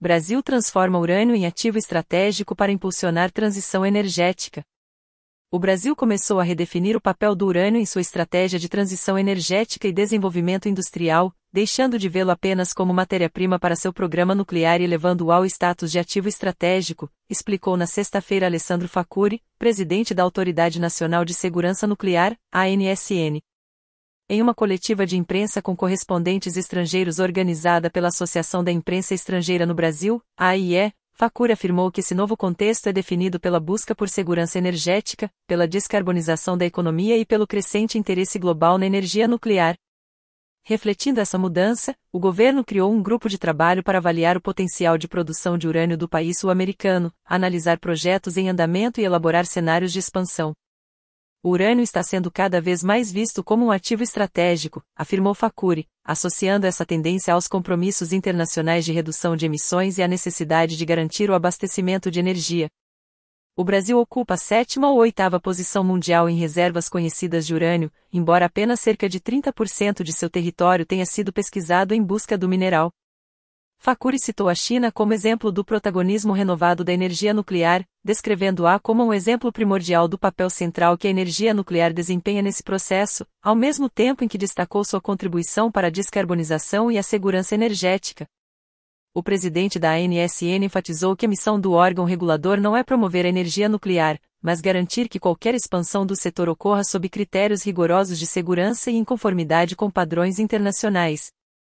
Brasil transforma urânio em ativo estratégico para impulsionar transição energética. O Brasil começou a redefinir o papel do urânio em sua estratégia de transição energética e desenvolvimento industrial, deixando de vê-lo apenas como matéria-prima para seu programa nuclear e elevando-o ao status de ativo estratégico, explicou na sexta-feira Alessandro Facuri, presidente da Autoridade Nacional de Segurança Nuclear, ANSN. Em uma coletiva de imprensa com correspondentes estrangeiros organizada pela Associação da Imprensa Estrangeira no Brasil, AIE, Facuri afirmou que esse novo contexto é definido pela busca por segurança energética, pela descarbonização da economia e pelo crescente interesse global na energia nuclear. Refletindo essa mudança, o governo criou um grupo de trabalho para avaliar o potencial de produção de urânio do país sul-americano, analisar projetos em andamento e elaborar cenários de expansão. O urânio está sendo cada vez mais visto como um ativo estratégico, afirmou Facuri, associando essa tendência aos compromissos internacionais de redução de emissões e à necessidade de garantir o abastecimento de energia. O Brasil ocupa a 7ª ou 8ª posição mundial em reservas conhecidas de urânio, embora apenas cerca de 30% de seu território tenha sido pesquisado em busca do mineral. Facuri citou a China como exemplo do protagonismo renovado da energia nuclear, descrevendo-a como um exemplo primordial do papel central que a energia nuclear desempenha nesse processo, ao mesmo tempo em que destacou sua contribuição para a descarbonização e a segurança energética. O presidente da ANSN enfatizou que a missão do órgão regulador não é promover a energia nuclear, mas garantir que qualquer expansão do setor ocorra sob critérios rigorosos de segurança e em conformidade com padrões internacionais.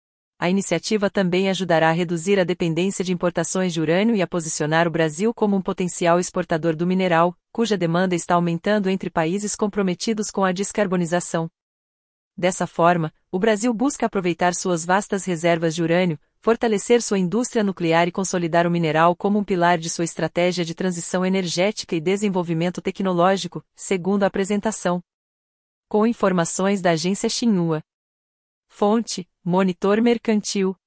A iniciativa também ajudará a reduzir a dependência de importações de urânio e a posicionar o Brasil como um potencial exportador do mineral, cuja demanda está aumentando entre países comprometidos com a descarbonização. Dessa forma, o Brasil busca aproveitar suas vastas reservas de urânio, fortalecer sua indústria nuclear e consolidar o mineral como um pilar de sua estratégia de transição energética e desenvolvimento tecnológico, segundo a apresentação. Com informações da agência Xinhua. Fonte: Monitor Mercantil.